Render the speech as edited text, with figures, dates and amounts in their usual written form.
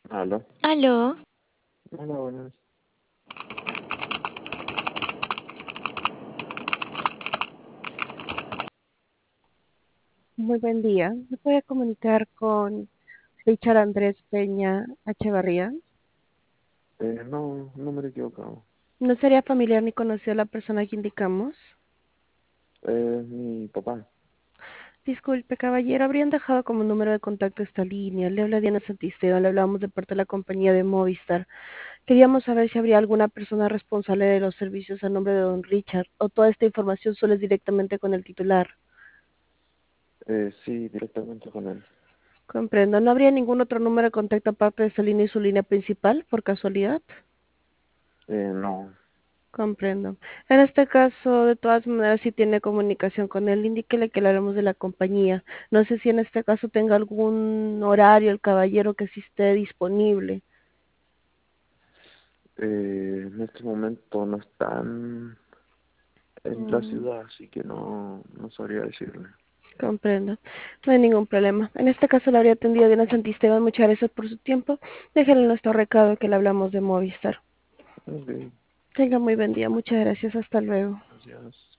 Aló. Aló, Hola, buenas. Muy buen día. ¿Me puede comunicar con Richard Andrés Peña Echevarría? No, no me he equivocado. ¿No sería familiar ni conocido a la persona que indicamos? Mi papá. Disculpe, caballero, habrían dejado como número de contacto esta línea. Le habla Diana Santisteban, le hablamos de parte de la compañía de Movistar. Queríamos saber si habría alguna persona responsable de los servicios a nombre de don Richard, o toda esta información solo es directamente con el titular. Sí, directamente con él. Comprendo. ¿No habría ningún otro número de contacto aparte de esta línea y su línea principal, por casualidad? No. Comprendo. En este caso, de todas maneras, si tiene comunicación con él, indíquele que le hablamos de la compañía. No sé si en este caso tenga algún horario el caballero que sí esté disponible. En este momento no están en la Mm, ciudad, así que no sabría decirle. comprendo. No hay ningún problema. En este caso, le habría atendido Diana Santisteban. Muchas gracias por su tiempo. Déjenle nuestro recado que le hablamos de Movistar. Ok, Tenga muy buen día. Muchas gracias. Hasta luego. gracias.